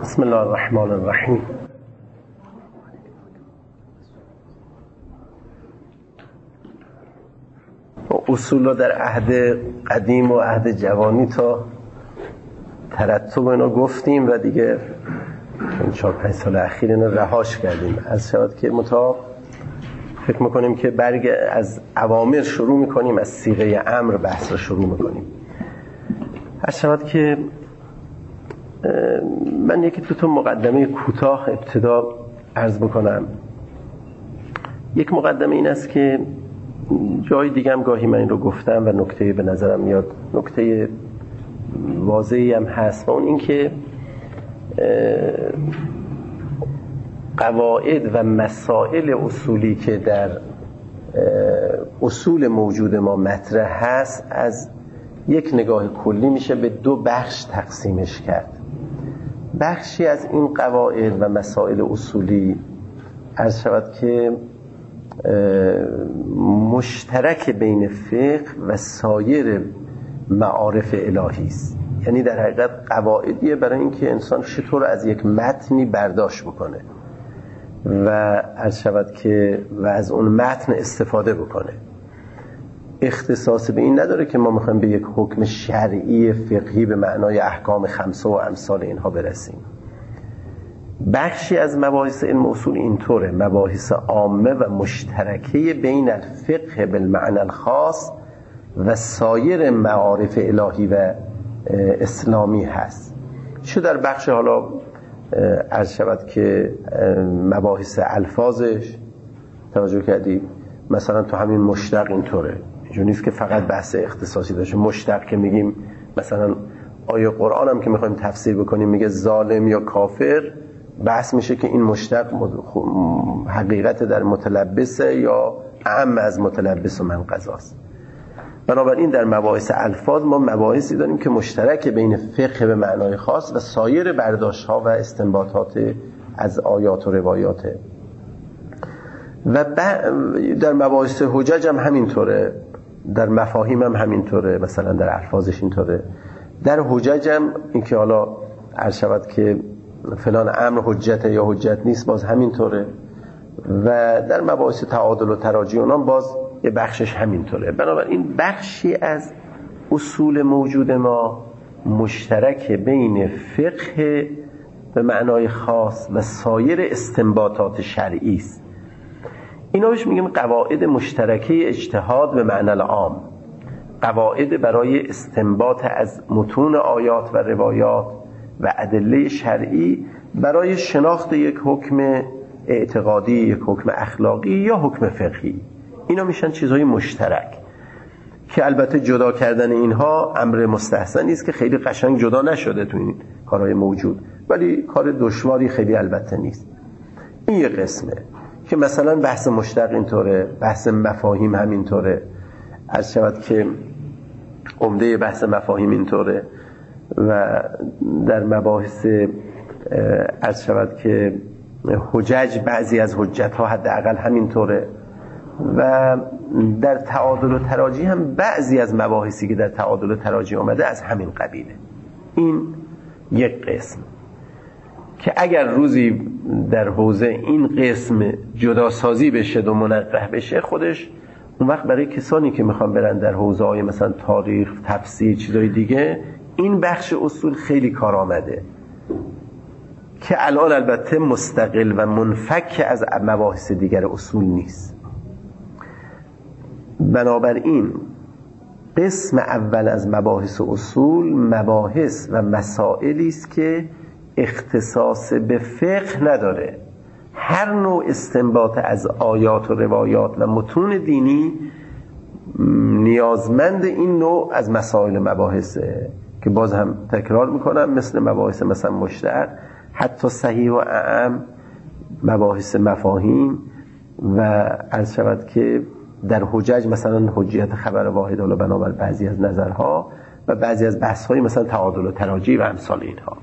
بسم الله الرحمن الرحیم. اصول در عهد قدیم و عهد جوانی تا ترتب اینا گفتیم و دیگه این 4-5 سال اخیر اینا رهاش کردیم. از شود که فکر میکنیم که از اوامر شروع میکنیم، از صیغه امر بحث رو شروع میکنیم. از شود که من یکی دو تا مقدمه کوتاه ابتدا عرض بکنم. یک مقدمه این است که جای دیگه هم گاهی من این رو گفتم و نکته به نظرم میاد، نکته واضحی هم هست، و اون این که قواعد و مسائل اصولی که در اصول موجود ما مطرح هست از یک نگاه کلی میشه به 2 بخش تقسیمش کرد. بخشی از این قواعد و مسائل اصولی عرض شود که مشترک بین فقه و سایر معارف الهی است. یعنی در حقیقت قواعدیه برای اینکه انسان چطور از یک متنی برداشت بکنه و عرض شود که و از اون متن استفاده بکنه. اختصاص به این نداره که ما میخوایم به یک حکم شرعی فقهی به معنای احکام 5 و امثال اینها برسیم. بخشی از مباحث علم اصول اینطوره، مباحث عامه و مشترکه بین الفقه بالمعنى الخاص و سایر معارف الهی و اسلامی هست. چه در بخش حالا عرض شود که مباحث الفاظش توجه کردید، مثلا تو همین مشتق اینطوره، اینجوری نیست که فقط بحث اختصاصی داشته. مشتق که میگیم مثلا آیه قرآن هم که میخوایم تفسیر بکنیم میگه ظالم یا کافر، بحث میشه که این مشتق حقیقت در متلبسه یا اعم از متلبس و من قضاست. بنابراین در مباحث الفاظ ما مباحثی داریم که مشترک بین فقه به معنای خاص و سایر برداشت‌ها و استنباطات از آیات و روایاته. و در مباحث حجج هم همینطوره، در مفاهیم هم همینطوره، مثلا در الفاظش اینطوره. در حجج هم این که حالا عرض شود که فلان امر حجت یا حجت نیست، باز همینطوره. و در مباحث تعادل و تراجی اونام باز یه بخشش همینطوره. بنابراین بخشی از اصول موجود ما مشترک بین فقه به معنای خاص و سایر استنباطات شرعی است. اینا بهش میگیم قواعد مشترکه اجتهاد به معنی العام، قواعد برای استنباط از متون آیات و روایات و ادله شرعی برای شناخت یک حکم اعتقادی، یک حکم اخلاقی یا حکم فقهی. اینا میشن چیزهای مشترک که البته جدا کردن اینها امر مستحسنی است که خیلی قشنگ جدا نشده تو این کارهای موجود، ولی کار دشواری خیلی البته نیست. این یه قسمه که مثلا بحث مشتق اینطوره، بحث مفاهیم همینطوره، عرض شود که عمده بحث مفاهیم اینطوره. و در مباحث عرض شود که حجج بعضی از حجت ها حداقل همینطوره. و در تعادل و تراجی هم بعضی از مباحثی که در تعادل و تراجی آمده از همین قبیله. این یک قسم که اگر روزی در حوزه این قسم جداسازی بشه و منقح بشه، خودش اون وقت برای کسانی که میخوان برن در حوزه های مثلا تاریخ، تفسیر، چیزای دیگه، این بخش اصول خیلی کار آمده که الان البته مستقل و منفک از مباحث دیگر اصول نیست. بنابراین قسم اول از مباحث اصول مباحث و مسائلی است که اختصاص به فقه نداره. هر نوع استنباط از آیات و روایات و متون دینی نیازمند این نوع از مسائل مباحثه که باز هم تکرار میکنم، مثل مباحث مثلا مشتق، حتی صحیح و اعم، مباحث مفاهیم و عرض شود که در حجج مثلا حجیت خبر واحد، حالا بنابر بعضی از نظرها و بعضی از بحث‌های مثلا تعادل و تراجی و امثال اینها.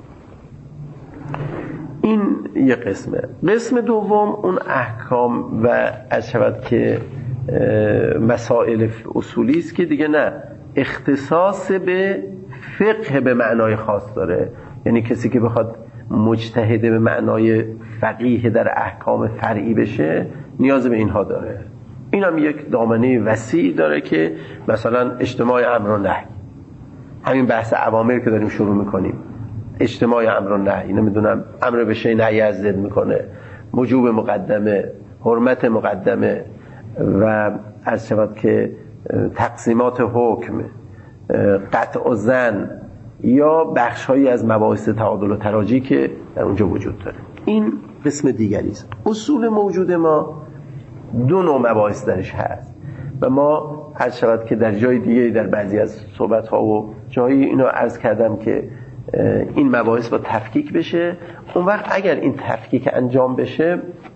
این یک قسمه. قسم دوم اون احکام و عرض شود که مسائل اصولی است که دیگه نه اختصاص به فقه به معنای خاص داره. یعنی کسی که بخواد مجتهد به معنای فقیه در احکام فرعی بشه نیاز به اینها داره. این هم یک دامنه وسیع داره که مثلا اجتماع امر و نهی، همین بحث اوامر که داریم شروع میکنیم، اجتماع امر و نهی، نمیدونم امر به شیء نهی از ضد میکنه، وجوب مقدمه، حرمت مقدمه و عرض شود که تقسیمات حکم، قطع و ظن یا بخش‌هایی از مباحث تعادل و تراجی که در اونجا وجود داره. این قسم دیگری است. اصول موجود ما دو نوع مباحث درش هست و ما عرض شود که در جای دیگه در بعضی از صحبت‌ها و جایی اینو عرض کردم که این مباحث با تفکیک بشه. اون وقت اگر این تفکیک انجام بشه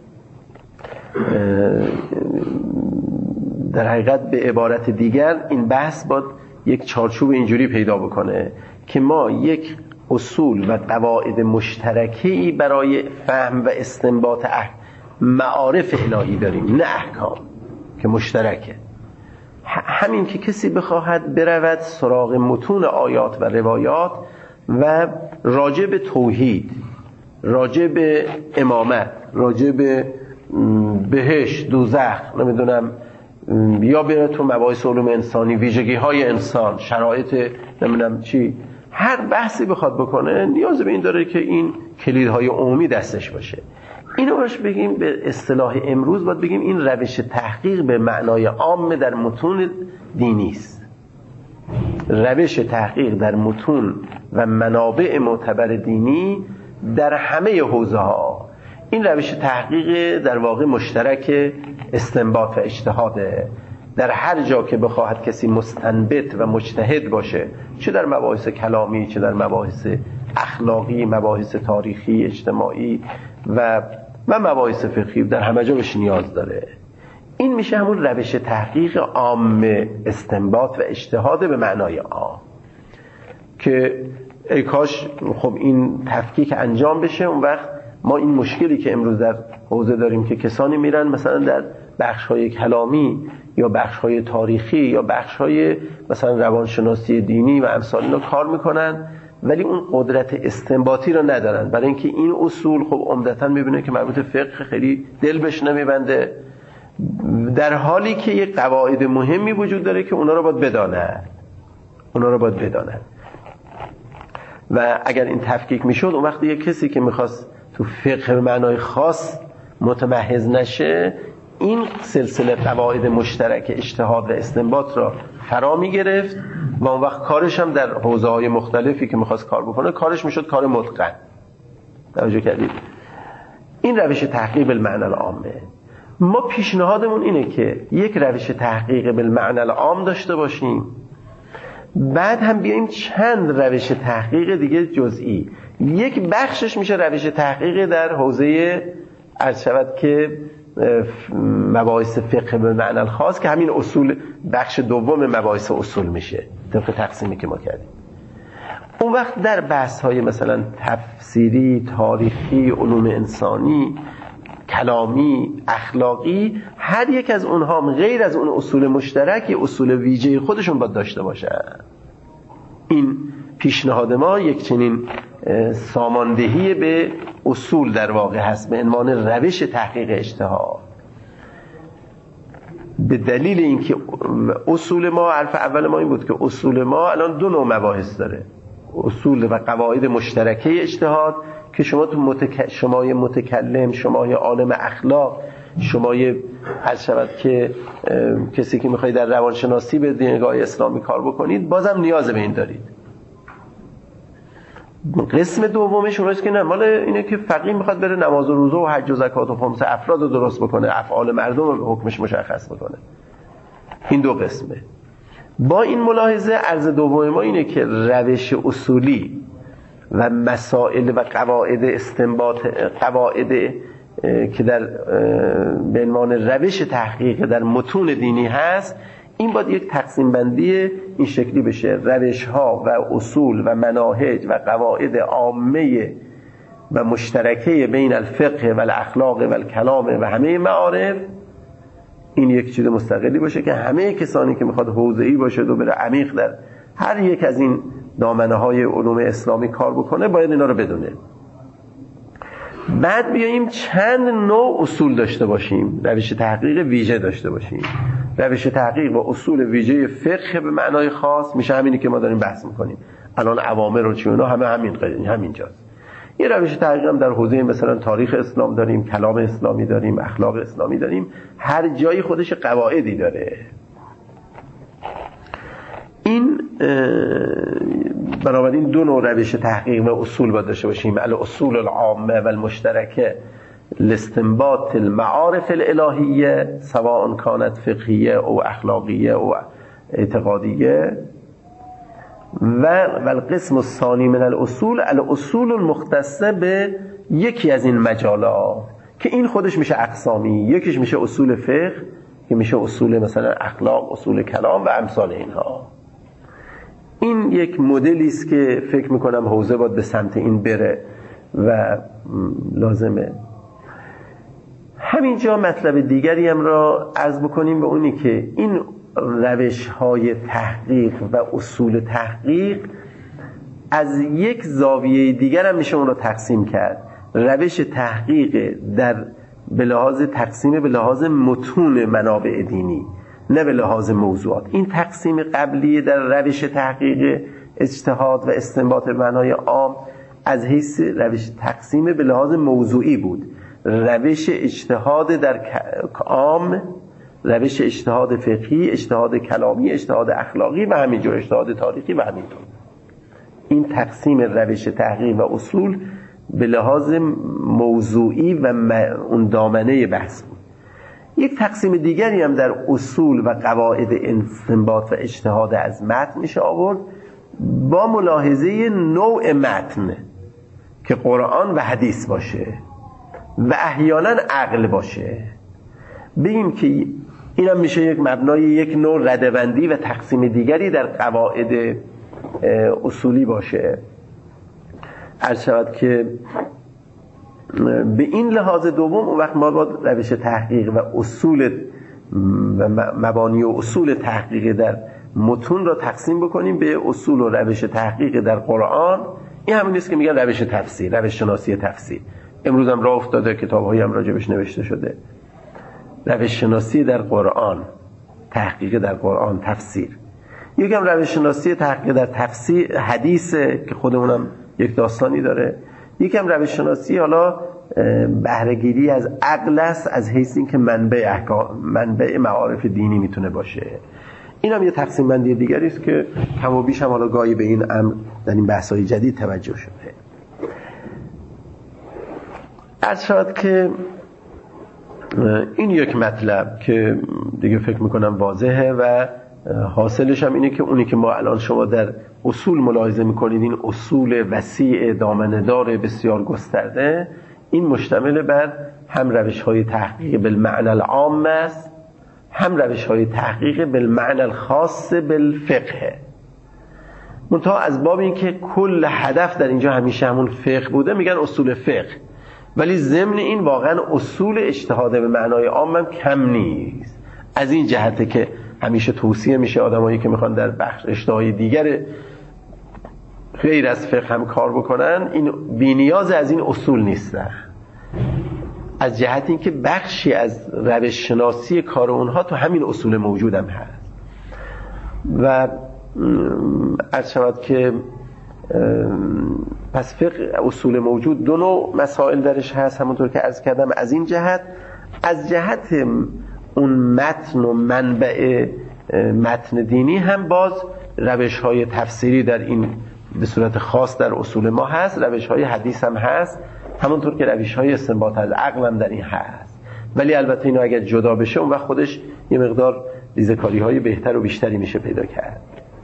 در حقیقت به عبارت دیگر این بحث باید یک چارچوب اینجوری پیدا بکنه که ما یک اصول و قواعد مشترکی برای فهم و استنباط معارف الهی داریم، نه احکام که مشترکه. همین که کسی بخواهد برود سراغ متون آیات و روایات و راجع به توحید، راجع به امامت، راجع به بهشت، دوزخ، نمیدونم، یا بره تو مباحث علوم انسانی، ویژگی های انسان، شرایط، نمیدونم چی، هر بحثی بخواد بکنه نیاز به این داره که این کلیدهای عمومی دستش باشه. اینو باش بگیم به اصطلاح امروز باید بگیم این روش تحقیق به معنای عام در متون دینی است. روش تحقیق در متون و منابع معتبر دینی در همه حوزه ها، این روش تحقیق در واقع مشترک استنباط و اجتهاده. در هر جا که بخواهد کسی مستنبط و مجتهد باشه، چه در مباحث کلامی، چه در مباحث اخلاقی، مباحث تاریخی، اجتماعی و مباحث فقهی، در همه جا بهش نیاز داره. این میشه همون روش تحقیق عام استنباط و اجتهاد به معنای عام که ای کاش خب این تفکیک انجام بشه. اون وقت ما این مشکلی که امروز در حوزه داریم که کسانی میرن مثلا در بخش‌های کلامی یا بخش‌های تاریخی یا بخش‌های مثلا روانشناسی دینی و امثال اینا کار میکنن ولی اون قدرت استنباطی رو ندارن، برای اینکه این اصول خب عمدتاً میبینه که مربوط فقه خیلی دل بهش نمیبنده، در حالی که یک قواعد مهمی وجود داره که اونا رو باید بدانن. و اگر این تفکیک میشد اون وقت یک کسی که میخواست تو فقه به معنای خاص متمحض نشه، این سلسله قواعد مشترک اجتهاد و استنباط را فرا میگرفت و اون وقت کارش هم در حوزه‌های مختلفی که میخواست کار بکنه کارش میشد کار متقن. توجه کردید؟ این روش تحقیق بالمعنی العامه. ما پیشنهادمون اینه که یک روش تحقیق بالمعنی العام داشته باشیم، بعد هم بیایم چند روش تحقیق دیگه جزئی. یک بخشش میشه روش تحقیق در حوزه عرض شود که مباحث فقه به معنی الخاص که همین اصول بخش دوم مباحث اصول میشه طبق تقسیمی که ما کردیم. اون وقت در بحث های مثلا تفسیری، تاریخی، علوم انسانی، کلامی، اخلاقی، هر یک از اونها غیر از اون اصول مشترک اصول ویژه خودشون باید داشته باشن. این پیشنهاد ما یک چنین ساماندهی به اصول در واقع هست به عنوان روش تحقیق اجتهاد. به دلیل اینکه اصول ما، حرف اول ما این بود که اصول ما الان دو نوع مباحث داره، اصول و قواعد مشترکه اجتهاد که شما تو شمای متکلم، شمای عالم اخلاق، شمای عرض شود که کسی که میخواید در روانشناسی به دیدگاه اسلامی کار بکنید بازم نیاز به این دارید. قسم دومش اوناست که نه، مال اینه که فقیه میخواد بره نماز و روزه و حج و زکات و خمس افراد رو درست بکنه، افعال مردم رو حکمش مشخص بکنه. این دو قسمه. با این ملاحظه عرض دوم ما اینه که روش اصولی و مسائل و قواعد استنباط، قواعد که در به عنوان روش تحقیق در متون دینی هست، این باید یک تقسیم بندی این شکلی بشه: روش ها و اصول و مناهج و قواعد عامه و مشترکه بین الفقه و الاخلاق و الکلام و همه معارف، این یک چیز مستقلی باشه که همه کسانی که میخواد حوزه‌ای باشه و بره عمیق در هر یک از این دامنه های علوم اسلامی کار بکنه باید اینا رو بدونه. بعد بیاییم چند نوع اصول داشته باشیم، روش تحقیق ویژه داشته باشیم. روش تحقیق و اصول ویژه فقه به معنای خاص میشه همینی که ما داریم بحث میکنیم الان، اوامر و چیونا همه همینجاست. یه روش تحقیق هم در حوزه مثلا تاریخ اسلام داریم، کلام اسلامی داریم، اخلاق اسلامی داریم، هر جایی خودش قواعدی داره. این بنابراین دو نوع روش تحقیق و اصول باید داشته باشیم: الاصول العامه و المشترکه لاستنباط المعارف الالهیه سواء كانت فقهیه او اخلاقیه او اعتقادیه، و القسم الثانی من الاصول المختصه به یکی از این مجالات که این خودش میشه اقسامی. یکیش میشه اصول فقه که میشه اصول مثلا اخلاق، اصول کلام و امثال اینها. این یک مدلی است که فکر میکنم حوزه باید به سمت این بره و لازمه. همینجا مطلب دیگری هم را عرض بکنیم به اونی که این روش های تحقیق و اصول تحقیق از یک زاویه دیگر هم میشه اون را تقسیم کرد. روش تحقیق در به لحاظ تقسیم به لحاظ متون منابع دینی، نه به لحاظ موضوعات. این تقسیم قبلی در روش تحقیق اجتهاد و استنباط معنای عام از حیث روش تقسیم به لحاظ موضوعی بود. روش اجتهاد در عام، روش اجتهاد فقهی، اجتهاد کلامی، اجتهاد اخلاقی و همینجور اجتهاد تاریخی و همینطور. این تقسیم روش تحقیق و اصول به لحاظ موضوعی و اون دامنه بحث بود. یک تقسیم دیگری هم در اصول و قواعد استنباط و اجتهاد از متن میشه آورد با ملاحظه نوع متن که قرآن و حدیث باشه و احیانا عقل باشه. بگیم که این هم میشه یک مبنای یک نوع ردبندی و تقسیم دیگری در قواعد اصولی باشه. عرض شود که به این لحاظ دوم اون وقت ما باید روش تحقیق و اصول و مبانی و اصول تحقیق در متون را تقسیم بکنیم به اصول و روش تحقیق در قرآن. این همین نیست که میگن روش تفسیر، روش شناسی تفسیر. امروز هم راه افتاده، کتاب‌هایی هم راجبش نوشته شده. روش شناسی در قرآن، تحقیق در قرآن، تفسیر. یکم روش شناسی تحقیق در تفسیر حدیثه که خودمونم یک داستانی داره. یکم روش شناسی حالا بهره‌گیری از عقل است، از حیث این که منبع معارف دینی میتونه باشه. این هم یه تقسیم بندی دیگری است که کم و بیش هم حالا گاهی به این امر در این بحث‌های جدید توجه شده. عرض شد که این یک مطلب که دیگه فکر میکنم واضحه و حاصلش هم اینه که اونی که ما الان شما در اصول ملاحظه میکنید، این اصول وسیع دامنه‌دار بسیار گسترده، این مشتمل بر هم روش‌های تحقیق بالمعنى العام است، هم روش‌های تحقیق بالمعنى الخاص بالفقه. منتها از باب این که کل هدف در اینجا همیشه همون فقه بوده میگن اصول فقه، ولی ضمن این واقعا اصول اجتهاد به معنای عام هم کم نیست. از این جهته که همیشه توصیه میشه آدمایی که میخوان در بخش اجتهادی دیگر غیر از فقه هم کار بکنن، این بی‌نیاز از این اصول نیستن، از جهت این که بخشی از روش شناسی کار اونها تو همین اصول موجود هم هست. و عرض شود که پس فقه اصول موجود دو نوع مسائل درش هست، همونطور که عرض کردم. از این جهت، از جهت اون متن و منبع متن دینی هم باز روش‌های تفسیری در این به صورت خاص در اصول ما هست، روش‌های حدیث هم هست، همونطور که روش‌های استنباط از عقل هم در این هست. ولی البته اینو اگر جدا بشه اون وقت خودش یه مقدار ریزکاری‌های بهتر و بیشتری میشه پیدا کرد.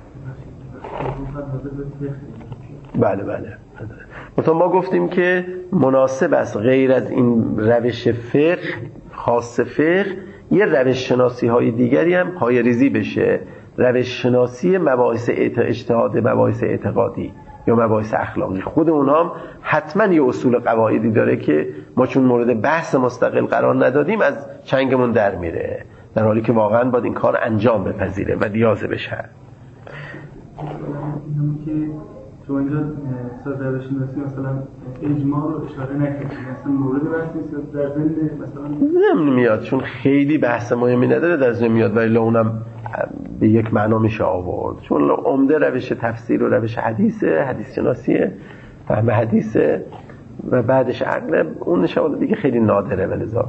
بله. مثلا ما گفتیم که مناسب است غیر از این روش فقه خاص فقه یه روش شناسی های دیگری هم پای ریزی بشه، روش شناسی مباحث اجتهاد، مباحث اعتقادی یا مباحث اخلاقی. خود اونها هم حتما یه اصول قواعدی داره که ما چون مورد بحث مستقل قرار ندادیم از چنگمون در میره، در حالی که واقعا باید این کار انجام بپذیره و نیازه بشه. که شما اینجا روش شناسی مثلا اجماع رو اشاره نکردید، مثلا مورد بحث نیست در ضمن مثلا ضمن میاد، چون خیلی بحث مهمی نداره در ضمن میاد، ولی اونم به یک معنا میشه آورد، چون عمده روش تفسیر و روش حدیث شناسیه، فهم حدیثه و بعدش عقل، اون نشان دیگه خیلی نادره. ولذا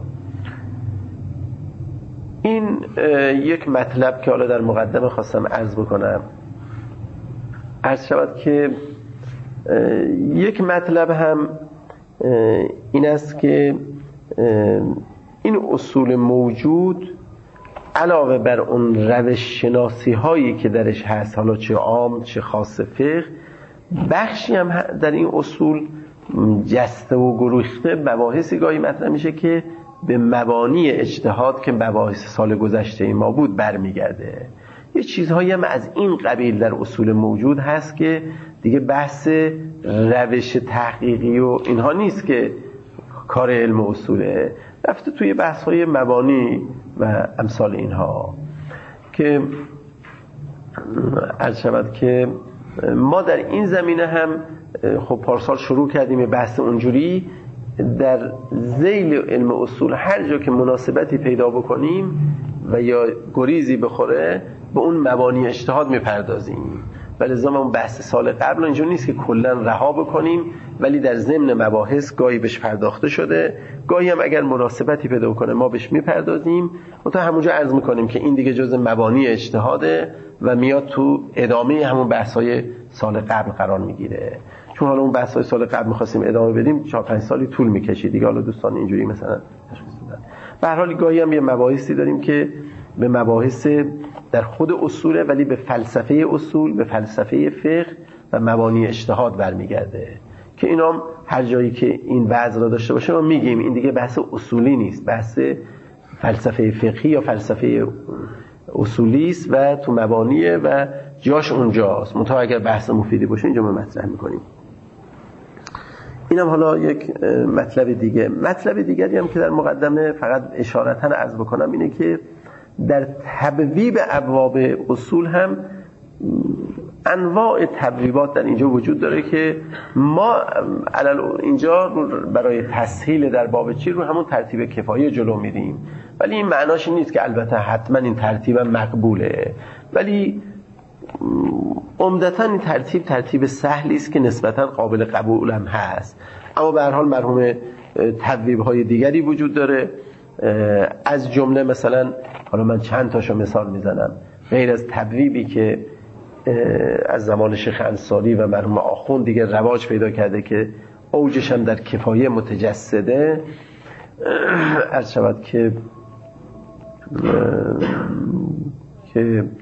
این یک مطلب که حالا در مقدمه خواستم عرض بکنم. عرض شود که یک مطلب هم این است که این اصول موجود علاوه بر اون روش شناسی هایی که درش هست، حالا چه عام چه خاص فقه، بخشی هم در این اصول جسته و گریخته مباحثی گاهی مطرح میشه که به مبانی اجتهاد که مباحث سال گذشته ما بود برمیگرده. یه چیزهایی هم از این قبیل در اصول موجود هست که دیگه بحث روش تحقیقی و اینها نیست که کار علم اصوله، رفته توی بحث‌های مبانی و امثال اینها، که عرض شود که ما در این زمینه هم خب پارسال شروع کردیم بحث اونجوری در ذیل علم اصول هر جا که مناسبتی پیدا بکنیم و یا گریزی بخوره به اون مبانی اجتهاد میپردازیم. ولی زمان اون بحث سال قبل اینجور نیست که کلا رها بکنیم، ولی در ضمن مباحث گاهی بهش پرداخته شده، گاهی هم اگر مناسبتی پیدا کنه ما بهش میپردازیم و تا همونجا عرض میکنیم که این دیگه جز مبانی اجتهاده و میاد تو ادامه همون بحث‌های سال قبل قرار میگیره. چون حالا اون بحث‌های سال قبل می‌خواستیم ادامه بدیم 4-5 سالی طول می‌کشید دیگه، حالا دوستان اینجوری مثلا تشخیص دادن. به هر حال گاهی هم یه مباحثی داریم که به مباحث در خود اصوله، ولی به فلسفه اصول، به فلسفه فقه و مبانی اجتهاد برمیگرده، که اینام هر جایی که این وضع را داشته باشه ما میگیم این دیگه بحث اصولی نیست، بحث فلسفه فقهی یا فلسفه اصولی است و تو مبانیه و جاش اونجاست. منتها اگر بحث مفیدی باشه اینجا ما مطرح میکنیم. اینم حالا یک مطلب دیگه. مطلب دیگری هم که در مقدمه فقط اشارتاً عرض بکنم اینه که در تبویب ابواب اصول هم انواع تبویبات در اینجا وجود داره که ما اینجا برای تسهیل در باب چی رو همون ترتیب کفایه جلو میریم، ولی این معناش نیست که البته حتما این ترتیب مقبوله، ولی عمدتاً این ترتیب سهلی است که نسبتاً قابل قبول هم هست. اما به هر حال مرحوم تبویب‌های دیگری وجود داره، از جمله مثلا حالا من چند تاشو مثال میزنم، غیر از تبویبی که از زمان شیخ انصاری و مرحوم آخوند دیگه رواج پیدا کرده که اوجش هم در کفایه متجسده، عرض شود که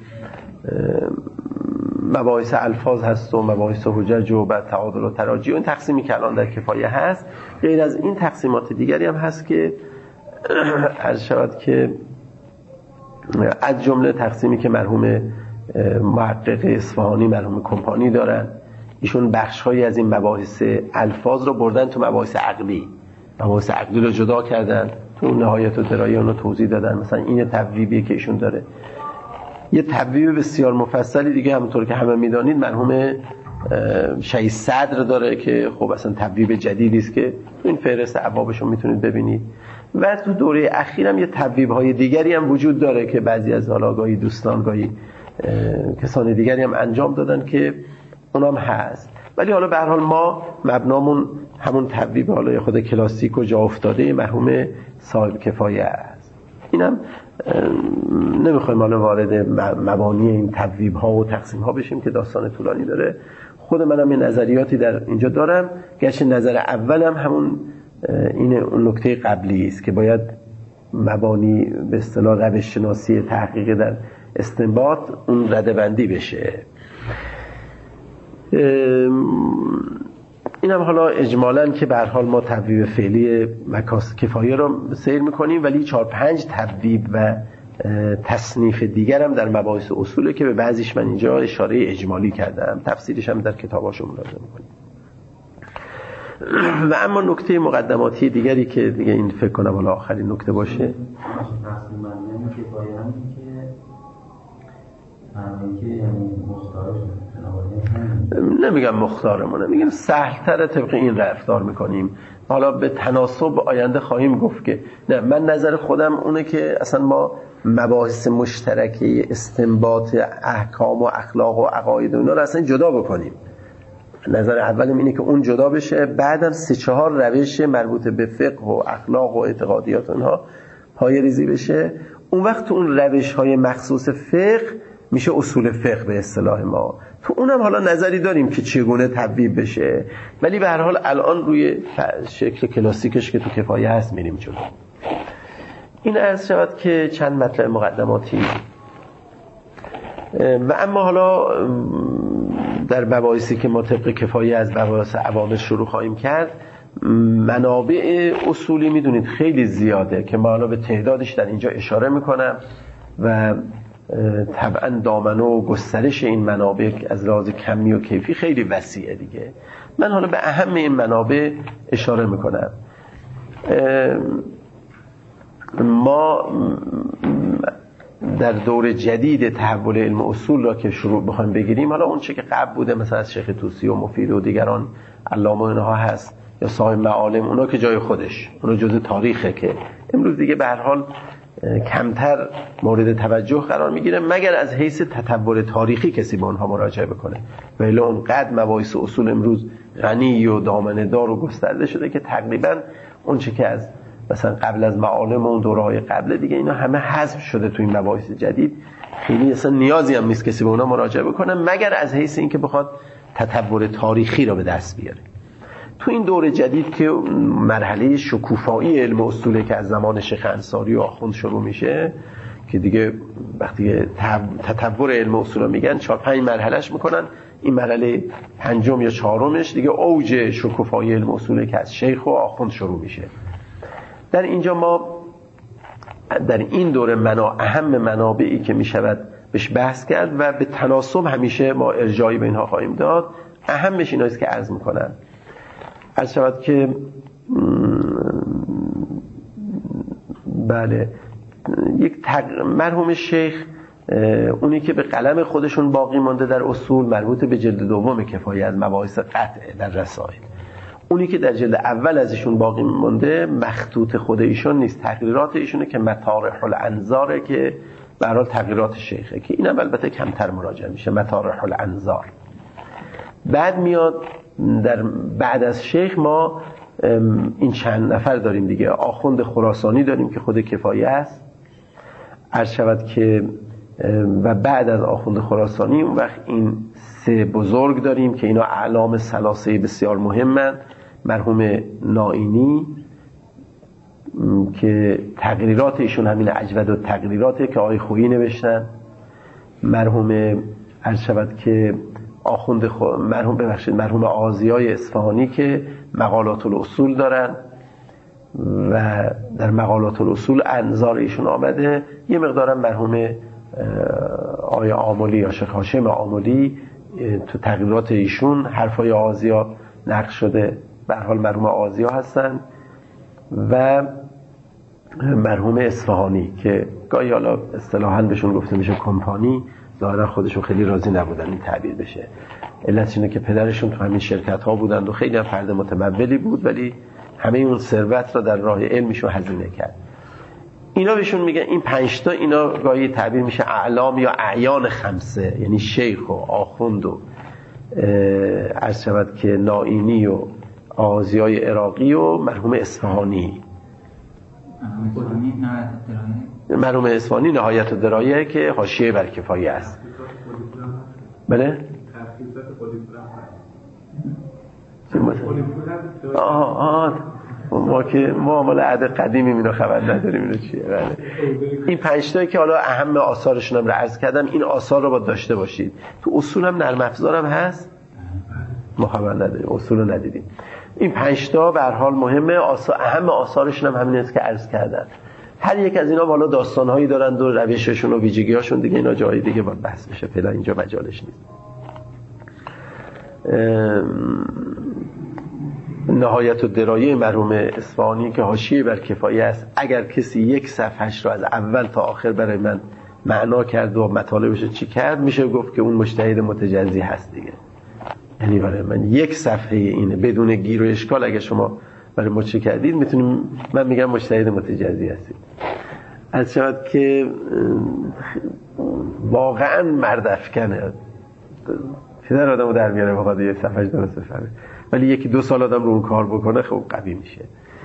مباحث الفاظ هست و مباحث حجج و بعد تعادل و تراجی و این تقسیمی که الان در کفایه هست. غیر از این تقسیمات دیگری هم هست که عرض شود که از جمله تقسیمی که مرحوم محقق اصفهانی مرحوم کمپانی دارن، ایشون بخش‌هایی از این مباحث الفاظ رو بردن تو مباحث عقلی، مباحث عقلی رو جدا کردن، تو نهایت و درایه اون رو توضیح دادن. مثلا این تبویبی که ایشون داره. یه تبویب بسیار مفصلی دیگه همونطور که همه میدانید مرحوم شیخ صدر داره که خب اصلا تبویب جدیدی است که این فهرست ابوابش رو میتونید ببینید. و تو دوره اخیر هم یه تبویب‌های دیگری هم وجود داره که بعضی از حالاگاهی دوستان گاهی کسان دیگری هم انجام دادن که اونام هست. ولی حالا به هر حال ما مبنامون همون تبویب حالا خود کلاسیک و جا افتاده مرحوم صاحب کفایه است. اینم نمیخوایم حالا وارد مبانی این تبویب ها و تقسیم ها بشیم که داستان طولانی داره. خود منم یه نظریاتی در اینجا دارم، گرچه نظر اولم همون این اون نکته قبلی است که باید مبانی به اصطلاح روش شناسی تحقیق در استنباط اون ردبندی بشه. اینم حالا اجمالاً که به هر حال ما تبویب فعلی مکاسب کفایه رو سیر میکنیم، ولی 4-5 تبویب و تصنیف دیگر هم در مباحث اصوله که به بعضیش من اینجا اشاره اجمالی کردم، تفسیرش هم در کتاباشو ملاحظه میکنیم. و اما نکته مقدماتی دیگری که دیگه این فکر کنم حالا آخرین نکته باشه، نمیگم مختارمونه، میگیم سهل‌تر طبق این رفتار میکنیم. حالا به تناسب آینده خواهیم گفت که نه، من نظر خودم اونه که اصلا ما مباحث مشترکه استنباط احکام و اخلاق و عقاید و اینا رو اصلا جدا بکنیم. نظر اولم اینه که اون جدا بشه، بعدم 3-4 روش مربوط به فقه و اخلاق و اعتقادیات اونها پای ریزی بشه. اون وقت تو اون روش های مخصوص فقه میشه اصول فقه به اصطلاح ما. تو اونم حالا نظری داریم که چگونه تبیین بشه، ولی به هر حال الان روی شکل کلاسیکش که تو کفایه هست میریم جلو. این عرض شود که چند مطلب مقدماتی. و اما حالا در مباحثی که ما طبق کفایه از مباحث عوامل شروع خواهیم کرد، منابع اصولی میدونید خیلی زیاده که ما حالا به تعدادش در اینجا اشاره میکنم و طبعا دامنه و گسترش این منابع از لحاظ کمی و کیفی خیلی وسیعه دیگه. من حالا به اهم این منابع اشاره میکنم. ما در دور جدید تحول علم اصول را که شروع بخوایم بگیریم، حالا اون چه که قبل بوده مثلا از شیخ طوسی و مفید و دیگران علامه اینها هست یا صاحب معالم، اونا که جای خودش، اونا جزء تاریخه که امروز دیگه به هر حال کمتر مورد توجه قرار میگیره، مگر از حیث تطور تاریخی کسی به اونها مراجعه بکنه. ولی اونقدر مباحث اصول امروز غنی و دامنه دار و گسترده شده که تقریبا اون چه که از مثلا قبل از معالم و اون دوره‌های قبل دیگه اینا همه حذف شده تو این مباحث جدید. خیلی اصلا نیازی هم نیست کسی به اونا مراجعه بکنه مگر از حیث اینکه بخواد تطور تاریخی رو به دست بیاره. تو این دور جدید که مرحله شکوفایی علم اصوله که از زمان شیخ انصاری و آخوند شروع میشه، که دیگه وقتی تطور علم اصول رو میگن 4-5 مرحلهش میکنن، این مرحله 5 یا 4 دیگه اوج شکوفایی علم اصوله که از شیخ و آخوند شروع میشه. در اینجا ما در این دوره اهم منابعی که میشود بهش بحث کرد و به تناسب همیشه ما ارجاعی به اینها خواهیم داد، اهمش ایناست که عرض میکنن. عرض شود که بله مرحوم شیخ اونی که به قلم خودشون باقی مانده در اصول مربوط به جلد دوم کفایه از مباحث قطع در رسائل، اونی که در جلد اول ازشون باقی مانده مخطوط خود ایشون نیست، تقریرات ایشونه که مطارح الانظاره که به هر حال تقریرات شیخه که اینم البته کمتر مراجعه میشه، مطارح الانظار. بعد میاد در بعد از شیخ ما این چند نفر داریم دیگه، آخوند خراسانی داریم که خود کفایه است، عرض شود که و بعد از آخوند خراسانی اون وقت این 3 بزرگ داریم که اینا اعلام ثلاثه بسیار مهمند. مرحوم نائینی که تقریرات ایشون همین اجود و تقریراته که آقای خویی نوشتن، مرحوم عرض شود که مرحوم آذیای اصفهانی که مقالات الاصول دارن و در مقالات الاصول انظار ایشون آمده، یه مقدارم مرحوم آقای آملی یا شیخ هاشم آملی تو تقریرات ایشون حرفای آذیا نقل شده، به هر حال مرحوم آذیا هستن، و مرحوم اصفهانی که گاهی حالا اصطلاحاً بهشون گفته میشه کمپانی، ظاهرا خودشون خیلی راضی نبودن این تعبیر بشه. علتش اینه که پدرشون تو همین شرکت ها بودند و خیلی هم فرد متمولی بود، ولی همه اون ثروت را در راه علمشون هزینه کرد. اینا بهشون میگن این 5 تا اینا گاهی تعبیر میشه اعلام یا اعیان 5، یعنی شیخ و آخوند و عرض شود که نائینی و آذیای عراقی و مرحوم اصفهانی. مرحوم اصفهانی نهایت الدرایه که حاشیه بر کفایه است. بله؟ ما که معامل عهد قدیمی اینو خبر نداریم اینو چیه. بله. این 5 تایی که حالا اهم آثارشون هم رو عرض کردم، این آثار رو باید داشته باشید. تو اصول هم نرم افزار هم هست، ما خبر نداریم، اصول رو ندیدیم. این 5 تا به هر حال مهمه، اهم آثارشون هم همین است که عرض کردن. هر یک از اینا حالا داستان‌هایی دارن و روششون و ویژگی‌هاشون دیگه، اینا جای دیگه باید بحث بشه، فعلا اینجا مجالش نیست. نهایت الدرایه مرحوم اصفهانی که حاشیه بر کفایه است، اگر کسی 1 صفحه‌اش رو از اول تا آخر برای من معنا کرد و مطالبش چی کرد، میشه گفت که اون مجتهد متجزی هست دیگه. یعنی برای من یک صفحه اینه بدون گیر و اشکال اگه شما برای مچه کردید میتونیم، من میگم مجتهد متجزی هستید. از شود که واقعا مردافکنه، پدر آدمو در میاره بخواد یک صفحه درست بفهمه، ولی یکی دو سال آدم رو اون کار بکنه خب قوی میشه.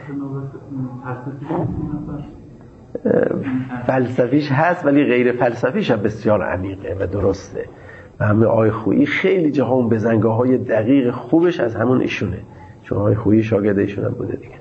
فلسفیش هست ولی غیر فلسفیش هم بسیار عمیقه و درسته. و همه آقای خویی خیلی جاها اون بزنگاه‌های دقیق خوبش از همون ایشونه، چون آقای خویی شاگرد ایشون هم بوده دیگه.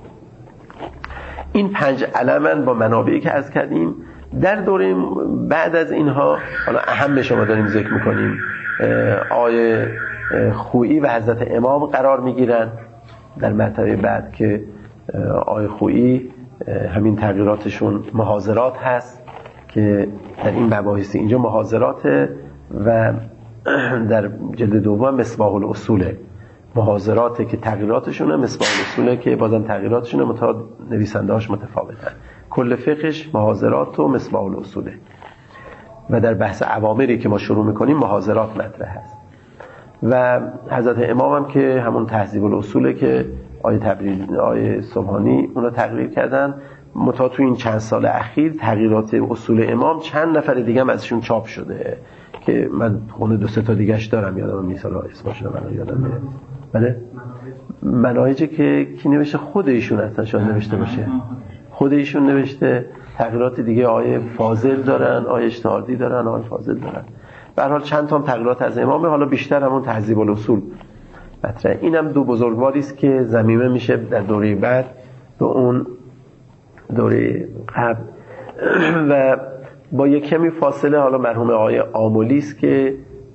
این 5 علمن با منابعی که از کردیم. در دوره بعد از اینها حالا اهم شما داریم ذکر میکنیم، آقای خویی و حضرت امام قرار میگیرن در مرتبه بعد که آقای خویی همین تغییراتشون محاضرات هست که در این مباحث اینجا محاضرات و در جلد دوم مصباح الاصوله، محاضراته که تغییراتشونه، مصباح الاصوله که بازم تغییراتشونه نویسنده‌هاش متفاوتن. کل فقهش محاضرات و مصباح الاصوله و در بحث اوامری که ما شروع میکنیم محاضرات مطرح هست. و حضرت امام هم که همون تهذیب الاصوله که آیه تبریزی آیه سبحانی اونو تقریر کردن. تو این چند سال اخیر تغییرات اصول امام چند نفر دیگه هم ازشون چاپ شده که من خونه 2-3 تا دیگهش دارم، یادم میسالا اسمشون من یادم میاد. بله مناهجی که کی نوشته؟ خود ایشون اصلا شاید نوشته باشه، خود ایشون نوشته. تغییرات دیگه آیه فاضل دارن، آیه اجتهادی دارن، آیه فاضل دارن. به هر حال چند تا تغییرات از امامه، حالا بیشتر همون تهذیب الاصول مطرح. اینم 2 بزرگواری است که ضمیمه میشه در دوره بعد به اون دوره قبل. و با یک کمی فاصله حالا مرحوم آقای آملی است که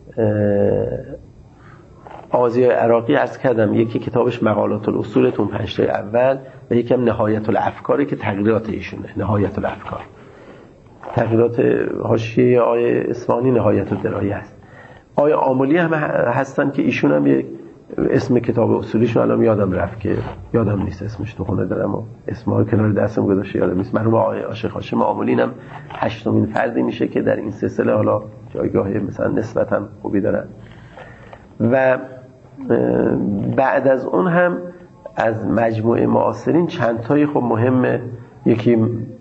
آغازی عراقی عرض کردم، یکی کتابش مقالات الاصول تون 5 تا اول و یکم نهایت الافکاری که تغییرات ایشونه، نهایت الافکار. تغییرات حاشیه آقای اصفهانی نهایت الدرایه است. آقای آملی هم هستن که ایشون هم یک اسم کتاب اصولیشون الان یادم رفت که یادم نیست اسمش، تو خونه دارم و اسم‌ها کنار دستم گذاشته یادم نیست. مرحوم آقای عاشق هاشم آملی هم 8مین فردی میشه که در این سلسله حالا جایگاه مثلا نسبتاً خوبی دارن. و بعد از اون هم از مجموعه معاصرین چند تایی خب مهمه. یکی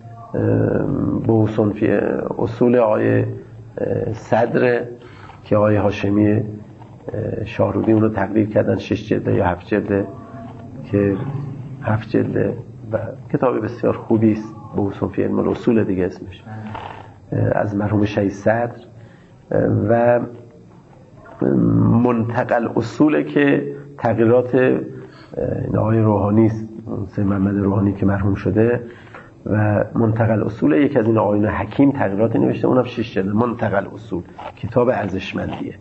بحوث فی اصول آقای صدر که آقای هاشمی شاهرودی اونو تقریر کردن، 6 جلده یا 7 جلده که 7 جلده و کتاب بسیار خوبی است. بحوث فی علم الاصول دیگه اسمش، از مرحوم شیخ صدر. و منتقل اصوله که تغییرات آقای روحانی است، سید محمد روحانی که مرحوم شده. و منتقل اصول یک از این آقایون حکیم تغییراتی نوشته، اونم 6 جلد. منتقل اصول کتاب ارزشمندیه.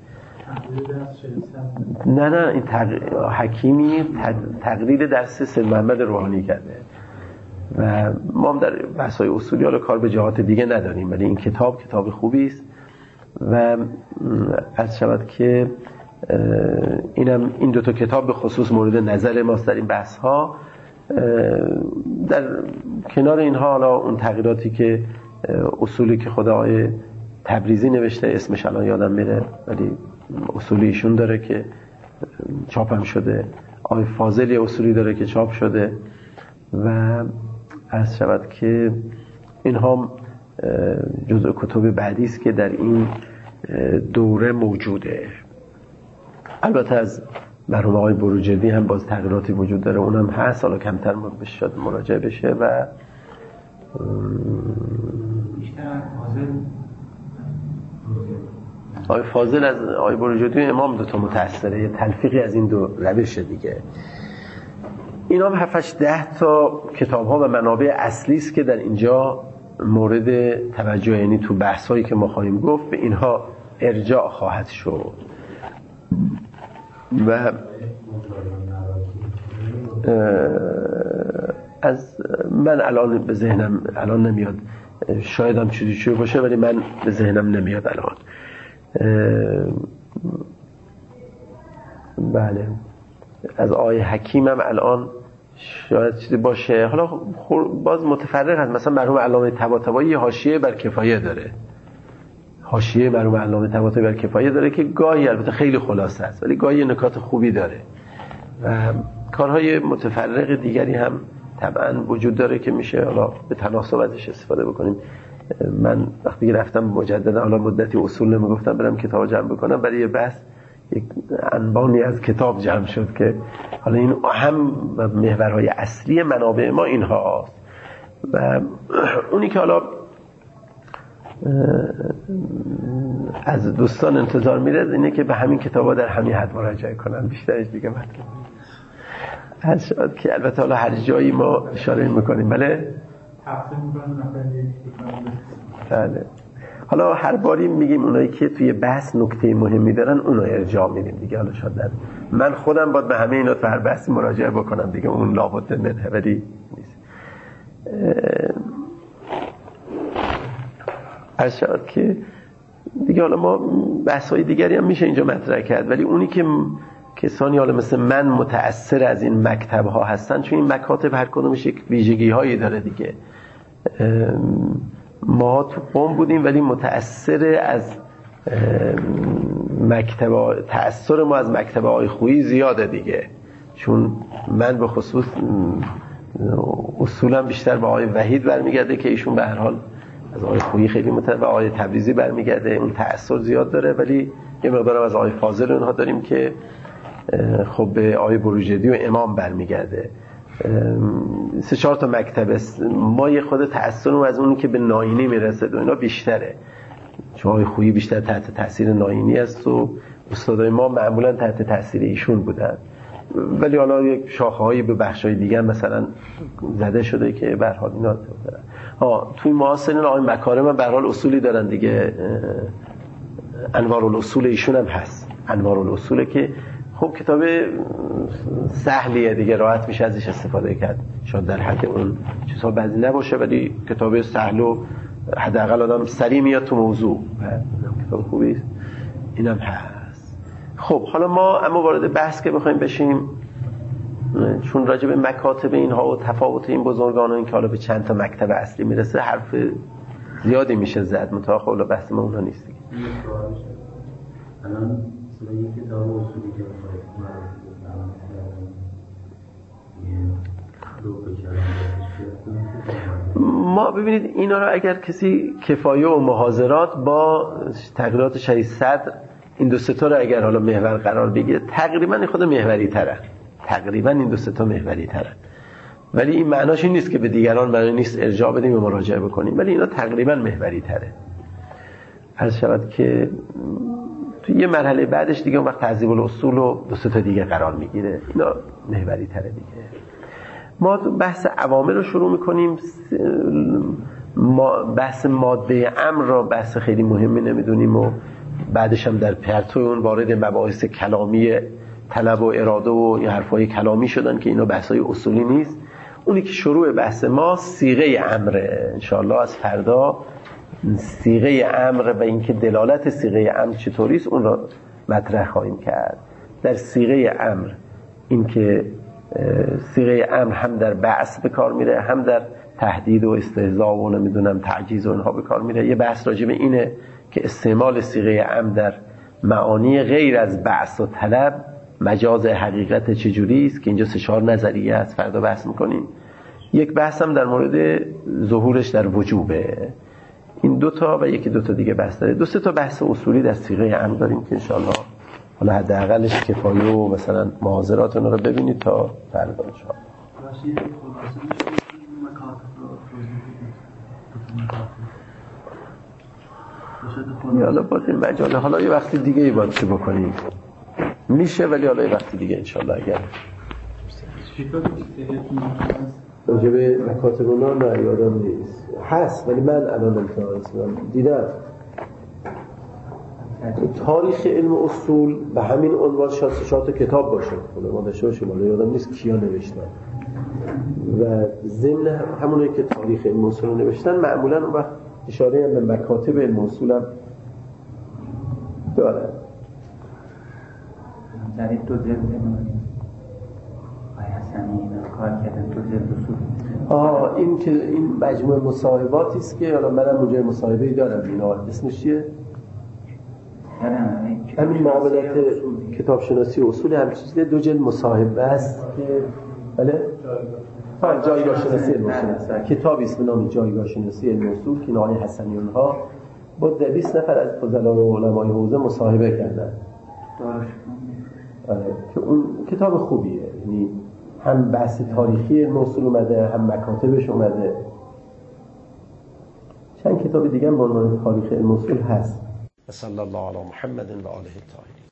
نه این حکیمی تقریر درس سید محمد روحانی کرده و ما هم در بحث‌های اصولی حالا کار به جهات دیگه نداریم، ولی این کتاب خوبی است. و از شود که این 2 تا کتاب به خصوص مورد نظر ماست در این بحث ها. در کنار اینها حالا اون تغییراتی که اصولی که خود آقای تبریزی نوشته، اسمش الان یادم میره ولی اصولی ایشون داره که چاپ هم شده. آقای فاضلی اصولی داره که چاپ شده. و از شود که اینها جزء کتب بعدی است که در این دوره موجوده. البته از مرحوم آقای بروجردی هم باز تغییراتی وجود داره، اونم هست، حالا کمتر شاید مراجعه بشه. و آقای فاضل از آقای بروجردی امام 2 تا متأثره، یه تلفیقی از این 2 روش دیگه. اینا هم 7-10 تا کتاب ها و منابع اصلی است که در اینجا مورد توجه، یعنی تو بحث هایی که ما خواهیم گفت به اینها ارجاع خواهد شد. و از من الان به ذهنم الان نمیاد، شاید هم چیزی باشه ولی من به ذهنم نمیاد الان. بله از آیه حکیم هم الان شاید چیزی باشه، حالا باز متفرق هست. مثلا مرحوم علامه طباطبایی حاشیه بر کفایه داره، حاشیه مرحوم علامه طباطبایی بر کفایه داره که گاهی البته خیلی خلاصه است ولی گاهی نکات خوبی داره و کارهای متفرق دیگری هم طبعا وجود داره که میشه حالا به تناسب ازش استفاده بکنیم. من وقتی که رفتم مجددا حالا مدتی اصول نمیگفتم برم کتاب جمع بکنم، برای یه بحث یک انبانی از کتاب جمع شد که حالا این هم محورهای اصلی منابع ما اینها هست و اونی که حالا از دوستان انتظار میره اینه که به همین کتابا در همین حد مراجعه کنن، بیشترش دیگه مطلب هست شد که البته حالا هر جایی ما اشاره میکنیم. بله بله حالا هر باری میگیم اونایی که توی بحث نکته مهمی دارن اونو ارجاع میدیم دیگه. حالا شاید من خودم باید به همه اینا تو هر بحثی مراجعه بکنم دیگه، اون لابد منه ولی نیست. ارشاد که دیگه حالا ما بحث‌های دیگری هم میشه اینجا مطرح کرد ولی اونی که کسانی حالا مثل من متأثر از این مکتب‌ها هستن، چون این مکاتب هر کدومش یک ویژگی‌هایی داره دیگه. ما تو قم بودیم ولی متأثر از مکتب‌ها، تأثیر ما از مکتب آقای خویی زیاده دیگه، چون من به خصوص اصولا بیشتر به آقای وحید برمیگرده که ایشون به هر حال از آقای خویی خیلی و آقای تبریزی برمیگرده، اون تأثیر زیاد داره. ولی یه مقدار از آقای فاضل اونها داریم که خب به آقای بروجردی و امام برمیگرده. 3-4 تا مکتب است. ما یه خود تأثیر از اونی که به ناینی میرسه و اینا بیشتره، چون آقای خویی بیشتر تحت تاثیر ناینی است و استادای ما معمولا تحت تاثیر ایشون بودن، ولی حالا یک شاخه‌هایی به بخش‌های دیگه مثلا زده شده که به هر حال اینا دارن. توی معاصرین آقای مکارم به هر حال اصولی دارن دیگه، انوارالأصول ایشون هم هست. انوارالأصول که خب کتاب سهلیه دیگه، راحت میشه ازش استفاده کرد، شاید در حد اون چیزها بعضی نباشه ولی کتاب سهل و حداقل آدم سریع میاد تو موضوع، کتاب خوبی است، اینم هست. خب حالا ما اما وارد بحث که بخوایم بشیم، چون راجع به مکاتب اینها و تفاوت این بزرگان و این که حالا به چند تا مکتب اصلی میرسه حرف زیادی میشه زد، متأخر بحث ما اونها نیست دیگه. الان مثلا یک کتاب اصولی که ما ببینید اینا رو اگر کسی کفایه و محاضرات با تغییرات شهید صدر این 2 تا رو اگر حالا محور قرار بگیره تقریبا خود محوری تره، تقریبا این 2 تا محوری تره، ولی این معناش این نیست که به دیگران برای نیست ارجاع بدیم و مراجعه بکنیم، ولی اینا تقریبا محوری تره. عرض شود که تو یه مرحله بعدش دیگه اون وقت تهذیب الاصول و 2 تا دیگه قرار میگیره، اینا محوری تره دیگه. ما بحث عوامل رو شروع میکنیم. ما بحث ماده امر را بحث خیلی مهمی نمیدونیم و بعدش هم در پرتو اون وارد مباحث کلامی طلب و اراده و این حرفای کلامی شدن که اینا بحثای اصولی نیست. اونی که شروع بحث ما صیغه امره، انشاءالله از فردا صیغه امر و اینکه دلالت صیغه امر چطوری است اون را مطرح خواهیم کرد. در صیغه امر اینکه صیغه امر هم در بعث به کار میره، هم در تهدید و استهزاء و نمیدونم تعجیز و اینها به کار میره. یه بحث راجع به اینه که استعمال صیغه امر در معانی غیر از بعث و طلب مجاز حقیقت چجوری است که اینجا 3-4 نظریه است، فردا بحث میکنیم. یک بحث هم در مورد ظهورش در وجوبه. این 2 تا و 1-2 تا دیگه بحث داره. 2-3 تا بحث اصولی در صیغه امر داریم که انشاءالله حالا حداقلش کفایه و مثلا محاضرات اونا رو ببینید تا فردا انشاءالله. حالا باید این مجاله حالا یه وقتی دیگه ای باید چی بکنیم میشه، ولی حالا یه وقتی دیگه انشاءالله اگر راجبه مکاتب اونا نه یادم نیست هست، ولی من الان امتحان دیدم تاریخ علم اصول به همین عنوان شاید کتاب باشه، ما داشته باشیم، حالا یادم نیست کیا نوشتن و ضمن همونایی که تاریخ علم اصول رو نوشتن معمولا اون وقت اشاره هم به مکاتب علم اصول هم داره. در این 2 جلد حسنی کار کردن 2 جلد اصول. این که این مجموعه مصاحباتی است که حالا منم اونجا مصاحبه‌ای دارم، اینا اسمش چیه؟ همین معاملات کتاب شناسی و اصول هم چیزی 2 جلد مصاحبه است که بله جایگاه شناسی علم اصول کتابی است به نام جایگاه شناسی علم اصول که آقای حسنیون ها با 200 نفر از فضلا و علمای حوزه مصاحبه کردن که اون کتاب خوبیه، یعنی هم بحث تاریخی علم اصول اومده هم مکاتبش اومده. چند کتاب دیگه هم به عنوان تاریخ علم اصول هست. صلی الله علی محمد و آله الطاهرین.